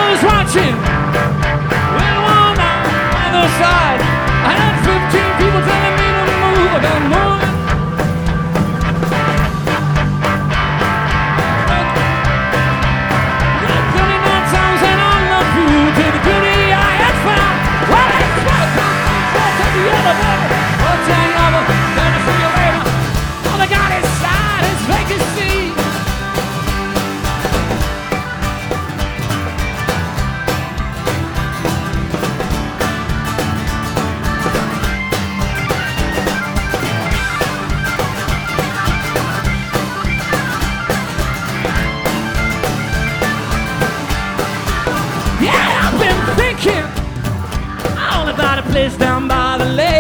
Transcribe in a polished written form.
was watching with one eye on the side. I had 15 people telling me to move. I got more. Place down by the lake.